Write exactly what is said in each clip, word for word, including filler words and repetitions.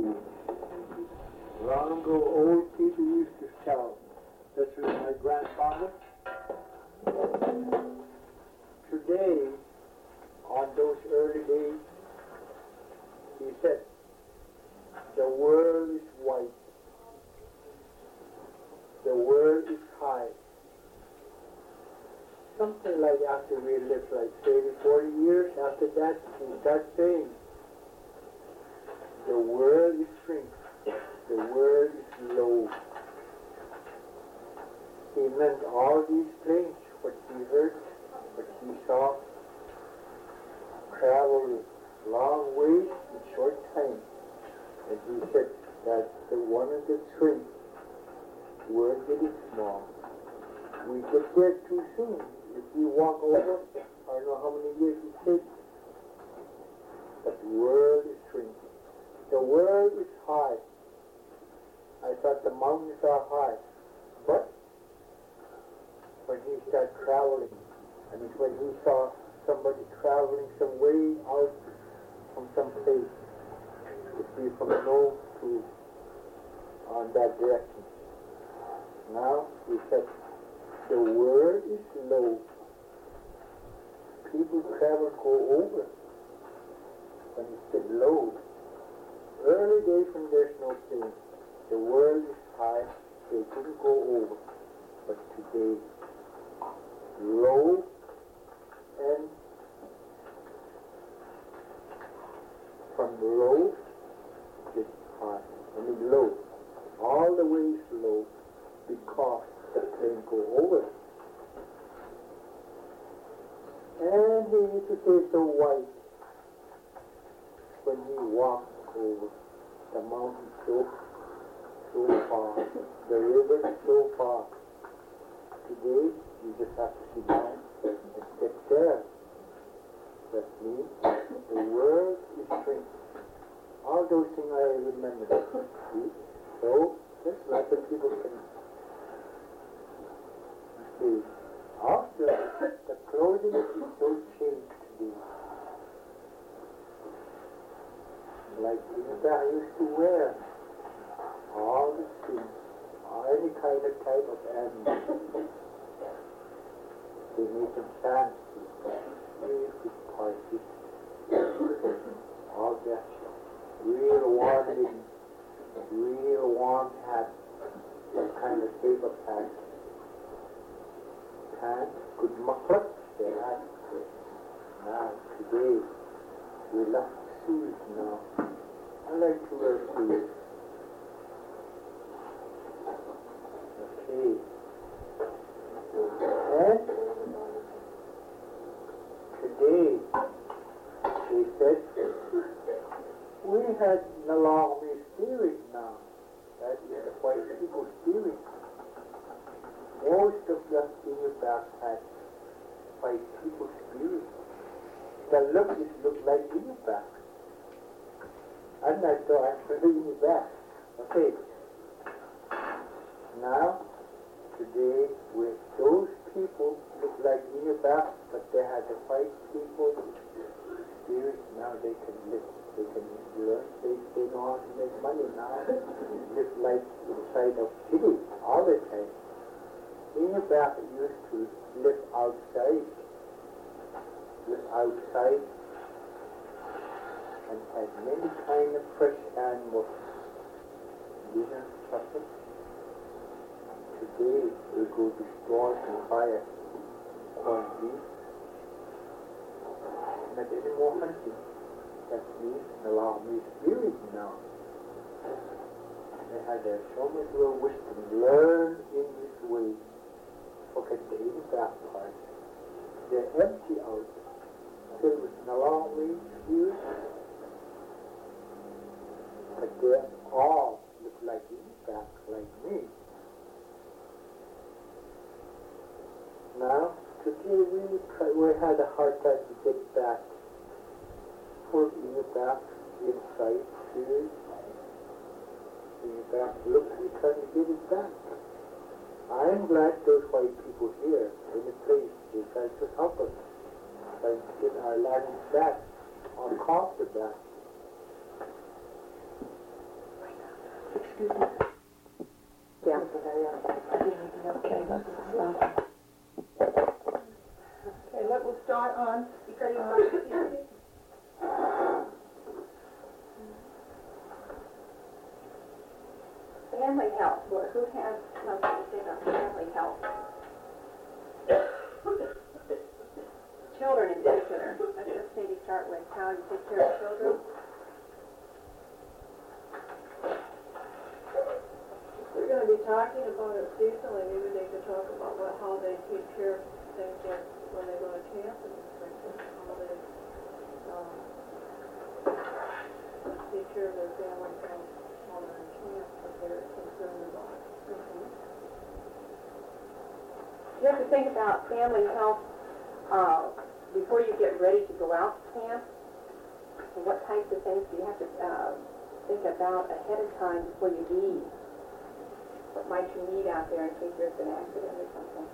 beings. Long ago, old people used to tell, this was my grandfather. Today, on those early days, he said, the world is white. The world is high. Something like after we lived like thirty, forty years, after that, he started saying, the world is shrinking. The world is low. He meant all these things, what he heard, what he saw, traveled long ways in short time. And he said that the one of the three were getting small. We get there too soon. If we walk over, I don't know how many years it takes. But the world is shrinking. The world is high. I thought the mountains are high. But when he started traveling, I mean when he saw somebody traveling some way out from some place, it be from the north to on that direction. Now he said, the world is low. People travel go over. When he said low, early days when there's no plane, the world is high, they couldn't go over. But today, low and from low is high. I mean low. All the way is low because the plane go over. And he used to say so white when he walked over the mountain so so far, the river so far. Today you just have to sit down and sit there. That means the world is shrinking. All those things I remember. See? So just like the people can see. After the clothing is so changed today. Like that I used to wear all the things, any kind of type of animal. They made them fancy, real good parties, all that, real warm knitting, real warm hat, some kind of paper pack, pants, good muffler, they had. Now, today, we love shoes now. I like to wear shoes. Okay. And today, they said, we had Nalami spirit now. That is the white people spirit. Most of the in back had white people spirit. The look is look like in your back. I'm not so actually in your back. Okay. Now, today, with those people look like in your back, but they had the white people spirit. Now they can live. They can learn. They, they know how to make money now. Live like inside of city all the time. In your back used to live outside. Live outside and had many kind of fresh animals. Dinner, supper. Today we go to stores and buy a corned beef. Not any more hunting. That means allow me spirit now. They had their so much little wisdom. Learn in this way. Forget the in back part. They're empty out. Filled with Nalami spirit. But they all look like in back, like me. Now, today we, try, we had a hard time to get back. Put in your back, inside, here. In your back, look, we try to get it back. I am glad those white people here in the place, they try to help us. Try to get our land back, our culture back. excuse me. Yeah. Okay, let's start. Okay, let, we'll start on, uh, family health. Well, who has something to say about family health? Children in particular. Let's just maybe start with how you take care of children. We're going to be talking about it seasonally. Maybe they could talk about what, how they take care of things like when they go to camp and things like that, how they um, take care of their family health while they're in camp, what they're concerned about. Mm-hmm. You have to think about family health uh, before you get ready to go out to camp. And what types of things do you have to uh, think about ahead of time before you leave? What might you need out there in case there's an accident or something?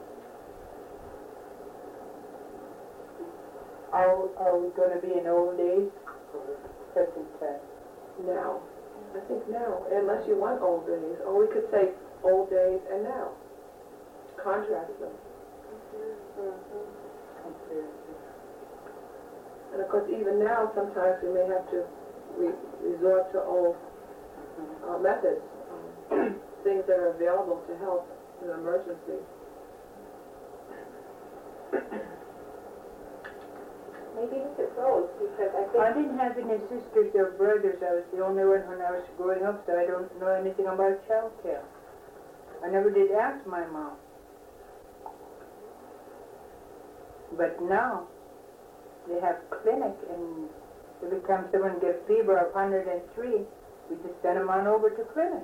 Are, are we going to be in old days? Present time. Now, I think now, unless you want old days, or we could say old days and now. Contrast them. Mm-hmm. And of course, even now, sometimes we may have to re resort to old uh, methods, um, things that are available to help in an emergency. Maybe look at those, because I think... I didn't have any sisters or brothers. I was the only one when I was growing up, so I don't know anything about child care. I never did ask my mom. But now, they have clinic, and every time someone gets fever of one hundred and three, we just send them on over to clinic.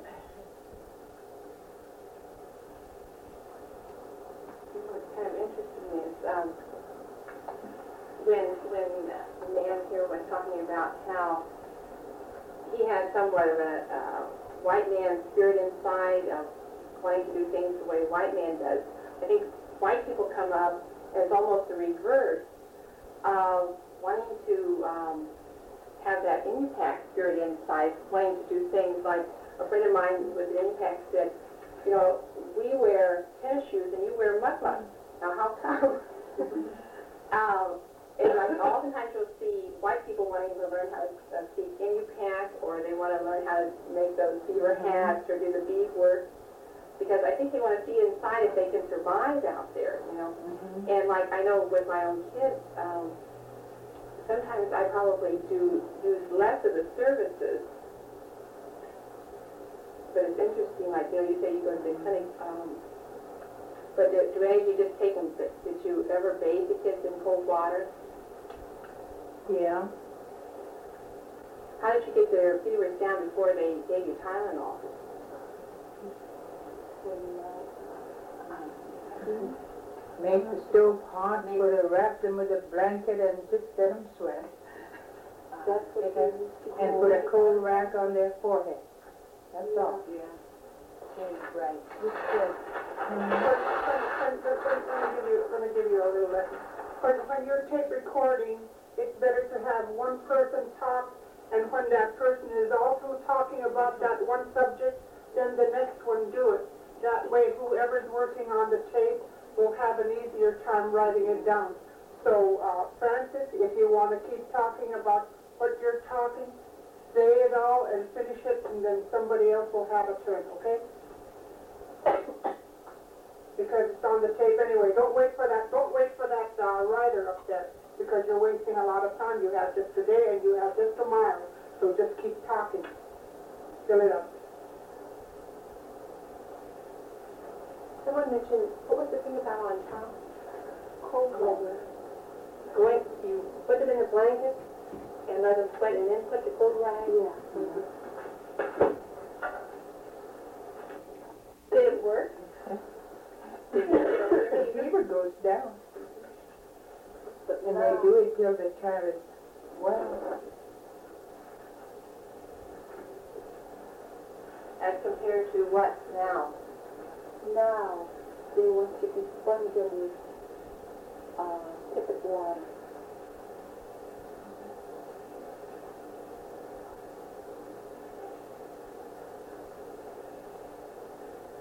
What's kind of interesting is um, when when the man here was talking about how he had somewhat of a uh, white man spirit inside of wanting to do things the way a white man does. I think white people come up as almost the reverse of wanting to um, have that impact spirit inside, wanting to do things like a friend of mine with an impact said, you know, we wear tennis shoes and you wear mud-bucks. Now, how come? um, and like oftentimes you'll see white people wanting to learn how to uh, speak inupiaq, or they want to learn how to make those beaver hats or do the beadwork, because I think they want to see inside if they can survive out there, you know. Mm-hmm. And like I know with my own kids, um, sometimes I probably do use less of the services. But it's interesting, like, you know, you say you go to the clinic, um, but do, do any of you just take them, did you ever bathe the kids in cold water? Yeah. How did you get their fevers down before they gave you Tylenol? Make the stove hot, put a, wrap them with a blanket and just let them sweat. That's what they used to do. And put a cold rag on their forehead. That's Yeah. all. Yeah. Okay, right. Just good. Let me give you, let me give you a little lesson. When, when you're tape recording, it's better to have one person talk, and when that person is also talking about that one subject, then the next one do it. That way, whoever's working on the tape will have an easier time writing it down. So, uh, Francis, if you want to keep talking about what you're talking, say it all and finish it, and then somebody else will have a turn, okay? Because it's on the tape anyway. Don't wait for that, don't wait for that uh, writer up there, because you're wasting a lot of time. You have just today and you have just tomorrow. So just keep talking. Fill it up. Someone mentioned, what was the thing about on top? Cold water. Going, you put it in a blanket and let them sweat and then put the cold rag? Yeah. Mm-hmm. Did it work? The fever goes down. And they do it till the child is well. As compared to what now? Now, they want to be spongy with uh, tepid water.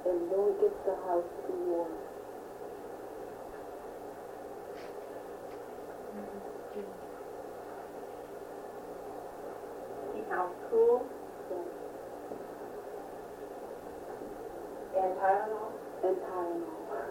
and don't get the house too warm. Keep house cool. And Tylenol. And Tylenol.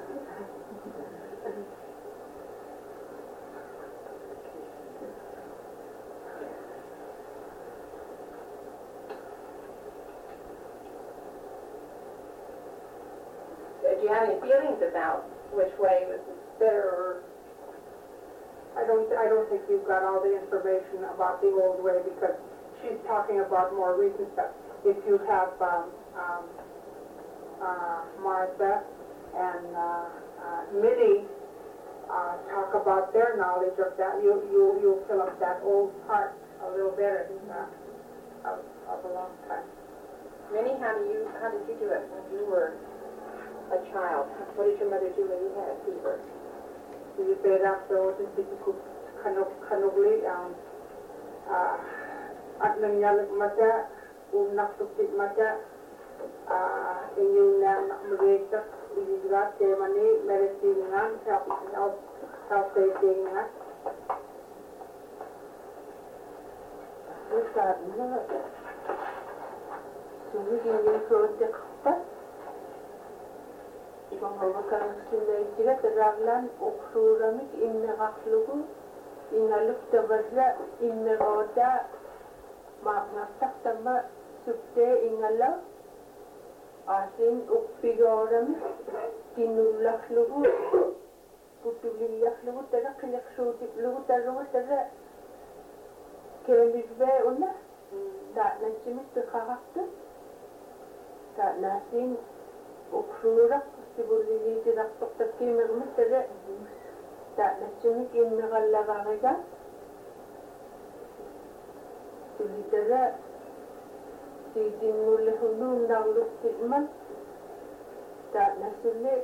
Do you have any feelings about which way was better or? I don't, I don't think you've got all the information about the old way because she's talking about more recent stuff. If you have, um, um, uh, Martha and, uh, uh, Minnie, uh, talk about their knowledge of that, you, you, you'll fill up that old part a little better, uh, of, of a long time. Minnie, how do you, how did you do it when you were a child? What did your mother do when you had a fever? You paid after all the difficult kanugli ang at nangyalik mata kung naksukit mata inyong na mag-iisak iligrat kay mani medicine health health health saving nga. Saat na sumigin yung project pa. Mga sinaytiga taraglan uksuramik innaqarlugu ingaluk tabasla innaqota maqnaqtaq tamma subte ingala asin ukfigooramik kinullaqlugu putulillaqlugu taraqiliqsuutiqlugu tarrugu tara kemisbe unna taatnansimik piqaqaqtu taatnaasin uksuuraq sibulili tidaqtoqtakki mirmittale taatnatsumik immiqallaqariga tulitara siitinngulluhunnuunnaarlukki'man taatnassulli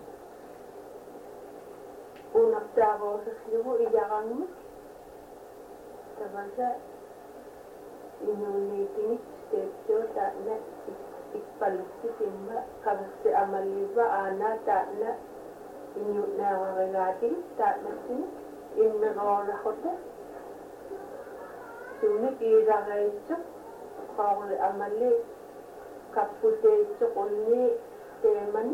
unaqtaaqoosaslugu iyaqangmik tavasa innuunniitinik teepsoo taatna ikpalukti timma kamsi amalliba ana taatna inyu'naaqarigaati taatnatsini immiqooraqota suunik iiraqaitsuq qaaquli amalli kapputeitsuq ulni teemani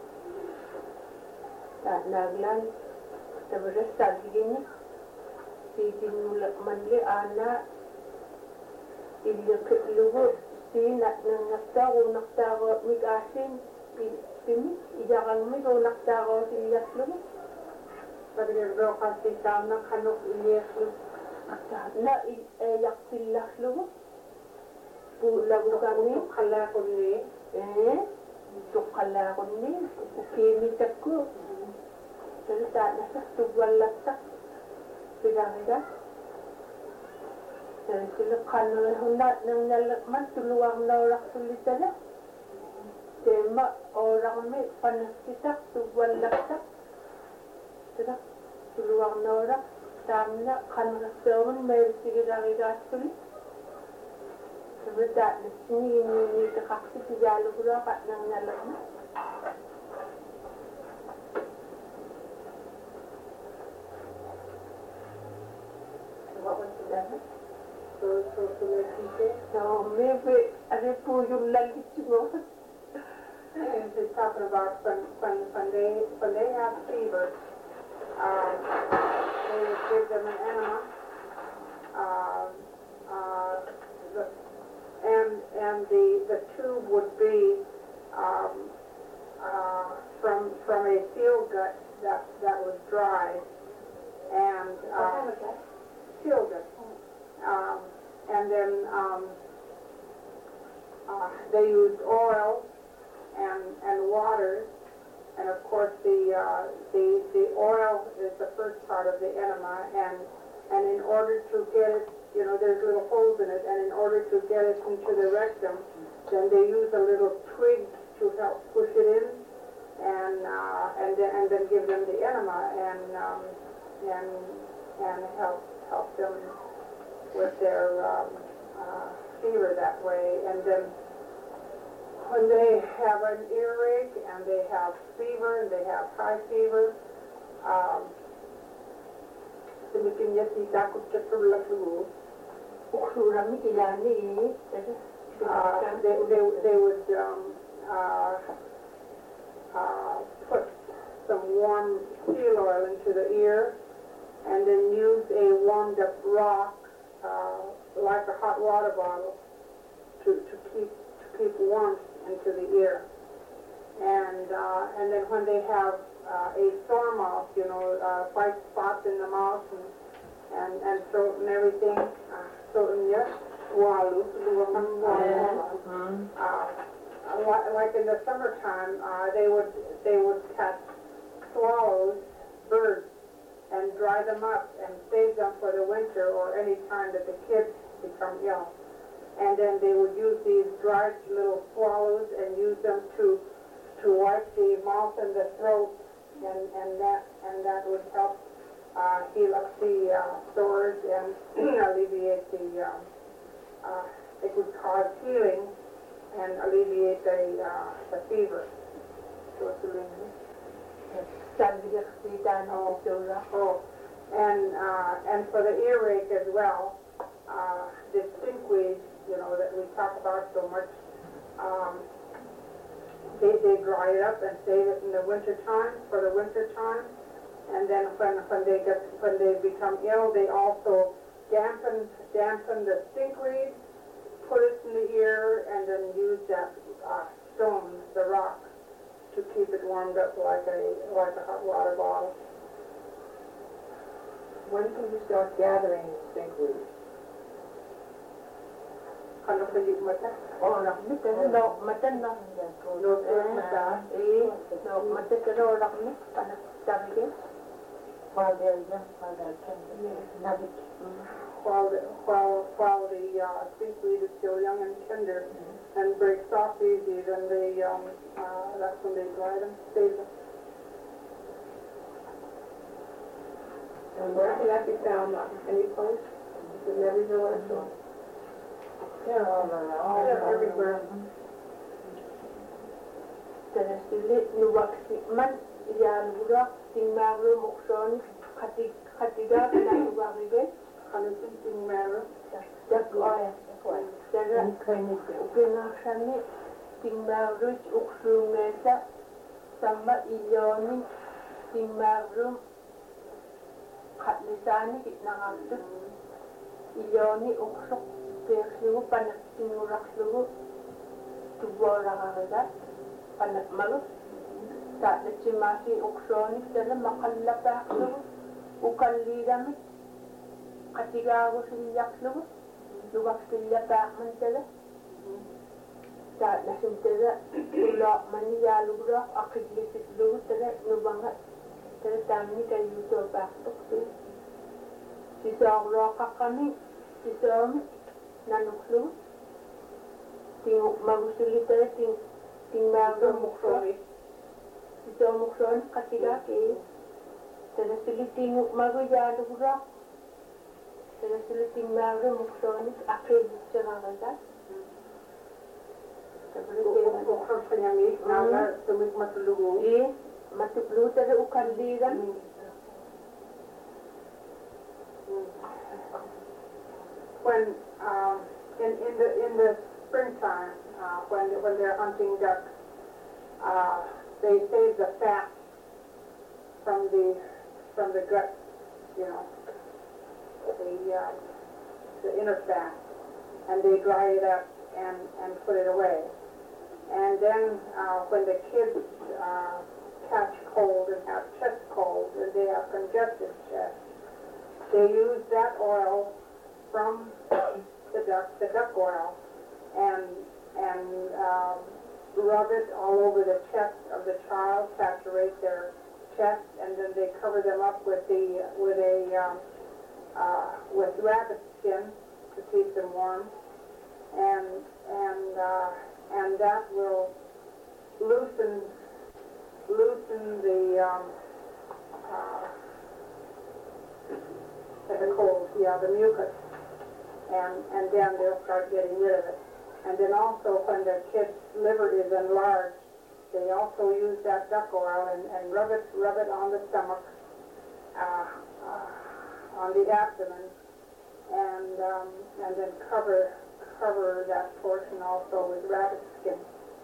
taatnaaglaan tabarassalligini siitinngulaqmalli aana illiqlugu Sina nang nagtago nagtago migasin pimi ijaqangmi go nagtago siyaslu Pagdero kasi tama kanok iyeslu na yaqtillaslu pulagu kami kalakunni eh tuqalakunni ukimi takku terus ana tuwallatta pigaga dan sila kanal hunda nang nalakman tuluang naurak tulitala tema orang me panas kita tuwal laksak tidak tuluang naurak tamna kanal sawan may sigilari gasuli sebeda sini ini ini tekaksi tijalu pula kat nang nalakman What was the damage? so so so so maybe ada puyul lagi cuma and she's talking about when when when they when they have fever um they would give them an enema um uh the, and and the the tube would be um uh from from a seal gut that that was dry and um seal gut. Um, and then um, uh, they used oil and and water, and of course the uh, the the oil is the first part of the enema, and and in order to get it, you know, there's little holes in it, and in order to get it into the rectum, then they use a little twig to help push it in, and uh, and then and then give them the enema, and um, and and help help them with their um, uh, fever that way. And then when they have an earache and they have fever and they have high fever, um, tumikin niya si takot siya tulak lugo. Uksurami ilani Uh, they, they, they would um, uh, uh, put some warm seal oil into the ear and then use a warmed up rock uh, like a hot water bottle to, to keep to keep warmth into the ear. And uh, and then when they have uh, a sore mouth, you know, uh, white spots in the mouth and and, and throat and everything, uh, throat and yes. Walu, uh, like in the summertime, uh, they would they would catch swallows, birds, and dry them up and save them for the winter or any time that the kids become ill. And then they would use these dried little swallows and use them to to wipe the mouth and the throat, and and that and that would help uh, heal up the uh, sores and alleviate the. Um, Uh, it would cause healing and alleviate the, uh, the fever. So it's a oh, oh. And, uh, and for the earache as well, uh, this stinkweed, you know, that we talk about so much, um, they, they dry it up and save it in the winter time, for the winter time. And then when, when they get, when they become ill, they also dampen, dampen the stinkweed, put it in the ear, and then use that uh, stone, the rock, to keep it warmed up like a like a hot water bottle. When can you start gathering stinkweed? Ano pa yung mata? Oh, nakmit ano no, mata no. No, sir, mata. Eh, no, mata pero nakmit panak tabi. Father, father, nabit. While the, while, while the uh, stinkweed is still young and tender mm-hmm. and breaks off easy, then they, um, uh, that's when they dry them, save them. And where can that be found? Any place? In every village or? They're all around. They're everywhere. Tara sili nuwaksi man yalura tingmaru mukson khati khatiga pinatuwagige. Anything matter. Dak oya. Tara ukinasani tingmaru uksunesa sama iyoni tingmaru khatlisani kitnangatu iyoni uksuk persiu panak tinuraklu tuboragaga panak malu tak lecimasi uksoni dalam makallapaklu ukallidamit katigago siyaklu luwak siyapak mantala tak nasintala ulak maniyalugrak akidlisitlu tala nubangat tala tamni kayu to baktok tu sisawro kakami sisawmi nanuklu tinguk magusuli tala ting tingmago muksoni sisaw muksoni katiga ke tala sili tinguk mago yalugrak tala sili tingmago muksoni akid siragagat Ukran penyamik, naga tumik matulugo. eh matuplu tala ukalliran When um, in in the in the springtime, uh, when when they're hunting ducks, uh, they save the fat from the from the gut, you know, the uh, the inner fat, and they dry it up and and put it away. And then uh, when the kids uh, catch cold and have chest cold and they have congested chest, they use that oil from the duck, the duck oil, and and um, rub it all over the chest of the child, saturate their chest, and then they cover them up with the with a um, uh, with rabbit skin to keep them warm, and and uh, and that will loosen loosen the um, uh, the cold, yeah, the mucus. And, and then they'll start getting rid of it. And then also also, when the kid's liver is enlarged, they also use that duck oil and, and rub it, rub it on the stomach, uh, uh, on the abdomen, and um, and then cover cover that portion also with rabbit skin.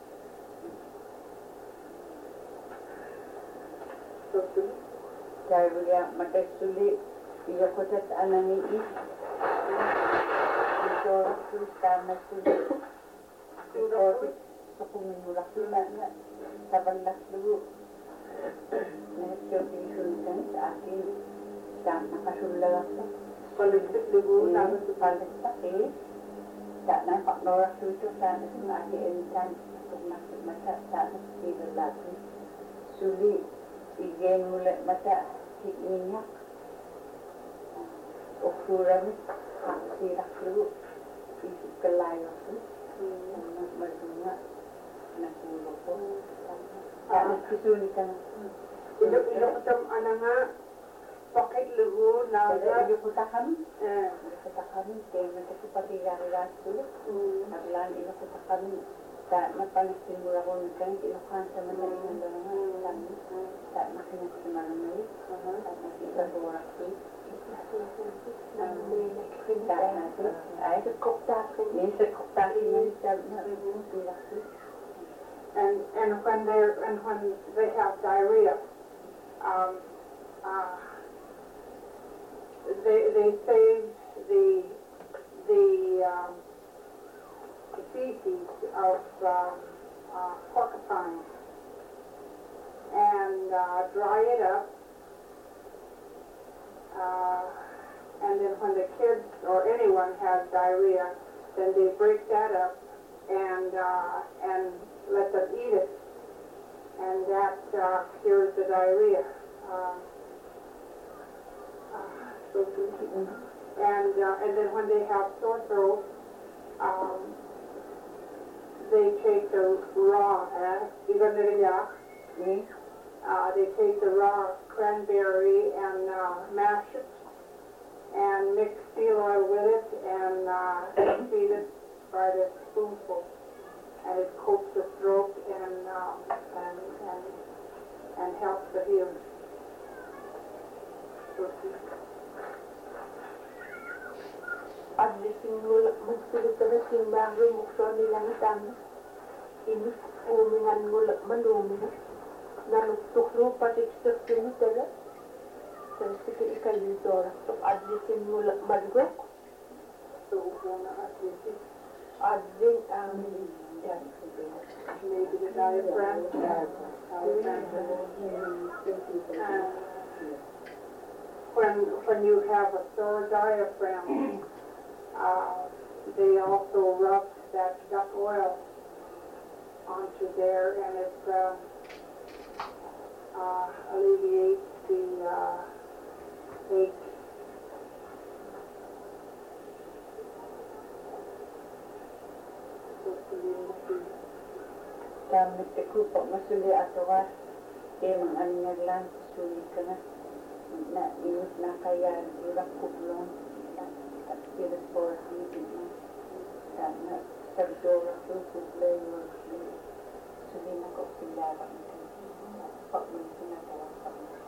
So, Kaya matay suli, iya ko sa anani is. Ito susta na suli. Ito sa kumulak na na sa bandas dulu. Nahit yung isulitan sa akin, sa nakasulag ako. Paligpit ligo na Sa paligpit eh. Sa napaknorak dito sa akin, sa tumakit mata sa akin lagi. Suli, igen mula mata minyak. Ukuran haksirak dulu. Isi kelayo tu. Anak berdua nak mulu pun. Tak ada kesulitan. ilok tam ananga pakai ligo na Ada ada kutakan. eh Kutakan kaya macam seperti yang-yang dulu. Naglan ilo kutakan. Tak napansin mula ko kan ilokan sa mga nangangalan. Tak makinig sa mga may. Tak makita sa oras ko. Ay, sa koktakin. May sa koktakin na siya na sila ko. and and when they and when they have diarrhea, um, uh, they they save the the um, the feces of um, uh, porcupine and uh, dry it up, uh, and then when the kids or anyone has diarrhea, then they break that up and uh, and let them eat it, and that uh, cures the diarrhea. Um, uh, so and uh, and then when they have sore throat, um, they take the raw, eh, uh, they take the raw cranberry and uh, mash it and mix seal oil with it and uh, feed it by the spoonful. And it coats the throat and um, and and and helps the healing. Adlisin mo magsulit ka na simbang rumukso nilang tama. Inus umingan mo manumi na. Nanuktok mo pati sa sinutala. Sa sige ikayo dora. So adlisin mo magwek. So one adlisin. Adlin ang maybe the diaphragm. diaphragm. Uh, when when you have a sore diaphragm, uh, they also rub that duck oil onto there, and it uh, uh, alleviates the uh, ache. Damit ko po masuli ato ka. Kaya mga anyalan, sulit ka na. Na inus na kaya, irak kublong. At pilas po rakitin na. Sana, sagdora ko, kublay mo. Suli na ko silara. Pag may sinagawa pa.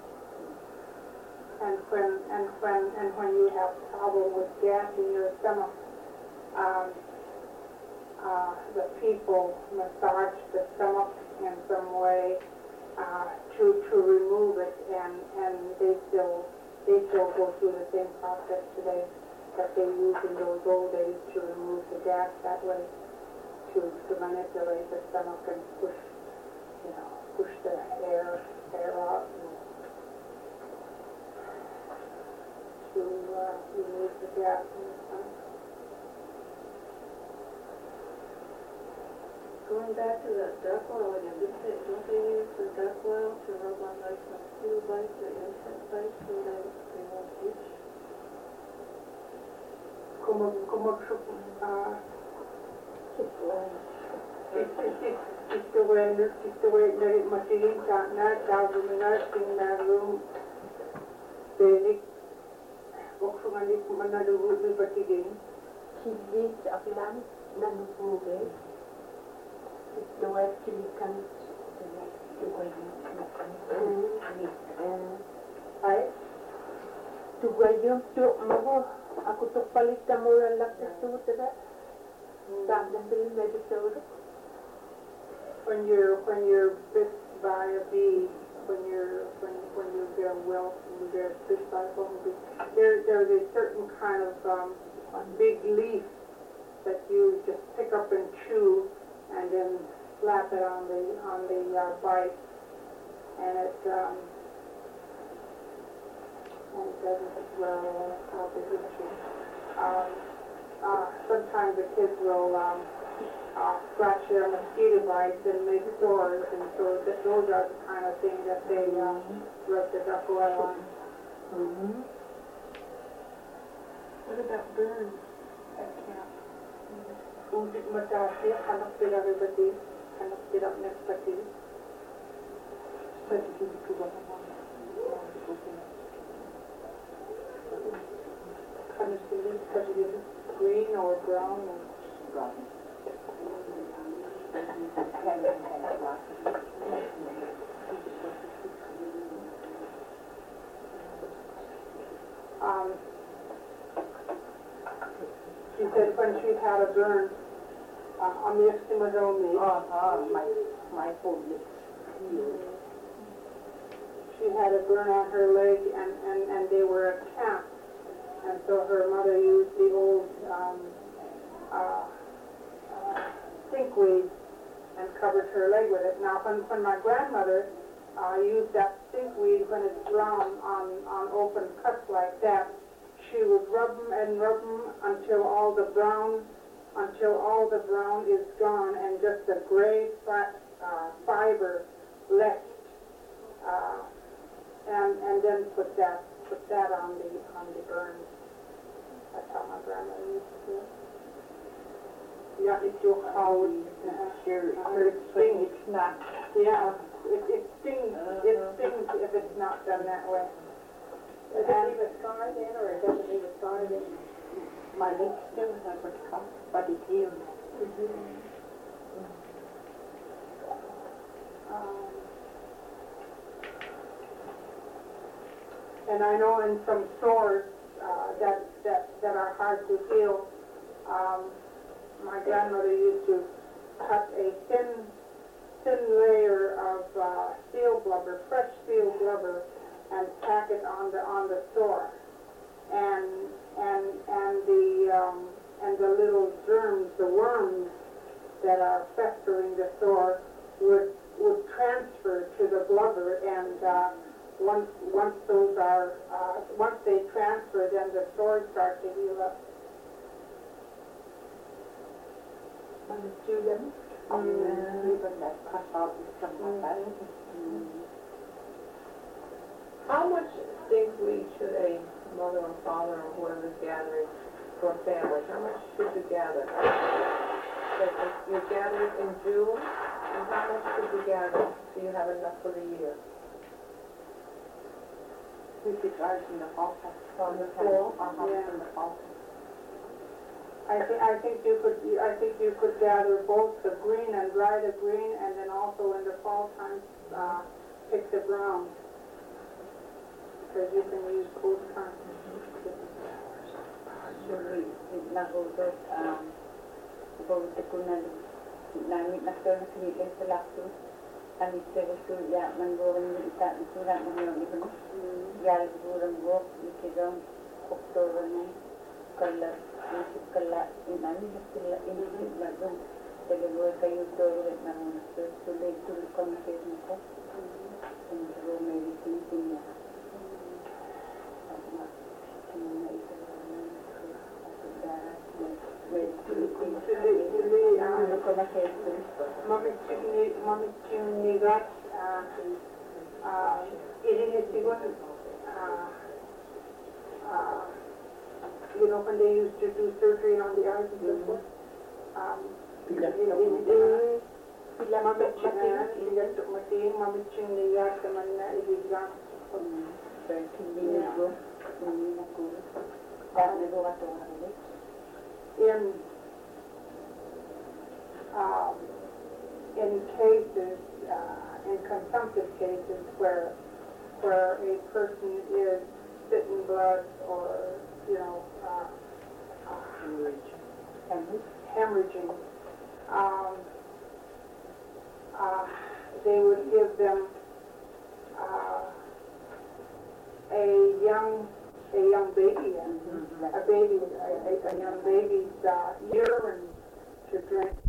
And when and when and when you have problem with gas in your stomach, um, uh, the people massage the stomach in some way uh, to to remove it, and and they still they still go through the same process today that they used in those old days to remove the gas that way, to to manipulate the stomach and push you know push the air air out. And, to uh, remove the gas in the stomach. Going back to that duck oil again, didn't they, don't they use the duck oil to rub on like mosquito bites or insect bites so they, they won't itch? Como, como, uh, it's the way, it's the way that it must be in that night, that was in that room. They Boksungan di manalugod ng patiging. Hindi sa akilan, nanupugay. Silikan. Tugayon. Ay, Tugayon. Tuk mo. Ako tuk palit na mura lang sa sutra. Tanda sila medisoro. When you're, when you're bit by a bee, when you're, when, when you get well, when you get bit by a bumblebee, there, there's a certain kind of, um, big leaf that you just pick up and chew and then slap it on the, on the, uh, bite. And it, um, and it doesn't, well, how big is it? Um, uh, sometimes the kids will, um, uh, scratch their mosquito bites and make sores, and so that those are the kind of things that they, um, rub the duck oil on. Mm-hmm. What about burns? I can't. Ulit matasi, hanap sila ribati, hanap sila nagpati. Pwede hindi ko ba naman? Hanap sila, pwede green or brown or brown. Um, she said when she had a burn uh, on the eskimodomi, oh, oh, my, my whole lips. she had a burn on her leg, and, and, and they were at camp. And so her mother used the old um, uh, uh, stinkweed and covered her leg with it. Now, when, when my grandmother uh, used that stinkweed when it's brown on, on open cuts like that, she would rub them and rub them until all the brown, until all the brown is gone and just a gray flat uh, fiber left. Uh, and and then put that put that on the on the burns. That's how my grandmother used to do it. Yeah, it's your cold. Sure, Uh, it stings. it's not. Yeah, it, it stings. It stings if it's not done that way. Does it leave a scar then, or it doesn't leave a scar then? My lips still have a cut, but it healed. Um, and I know in some sores uh, that, that, that are hard to heal, um, my grandmother used to cut a thin, thin layer of uh, steel blubber, fresh steel blubber, and tack it on the on the sore, and and and the um, and the little germs, the worms that are festering the sore would would transfer to the blubber, and uh, once once those are uh, once they transfer, then the sores start to heal up. And chew them. Mm. Even that cut out is something like that. How much stinkweed should a mother or father or whoever's gathering for a family, how much should you gather? Like, if you gather it in June, and how much should you gather so you have enough for the year? We could start in the fall. From the fall? Uh-huh, Yeah. in the fall. I think I think you could I think you could gather both the green and dry the green, and then also in the fall time uh, pick the brown, because you can use both kinds. Actually, nagugot, um, nagugot ko na namin na sir na kinilig sa lakso. Kami sir ko ya manggurang yung ita na surat na yung ibon. Yal gurang go, ikidong oktober na kala, isip kala, inani na sila, inisip na doon. Tagagoy kayo doon na muna sir. Tuloy tuloy kami sir na ko. Ang guro may itin niya. Mamitsunigat, irinisigot, you know, when they used to do surgery on the eyes and so forth. Mamitsunigat, naman na ibigyan. Hindi ko, hindi na ko. Dahil nagawa ito ang halit. In um, in cases, uh, in consumptive cases where, where a person is spitting blood or, you know, uh, uh, hemorrhaging, um, uh, they would give them uh, a young, a young baby, a baby, a, a young baby's uh, urine to drink.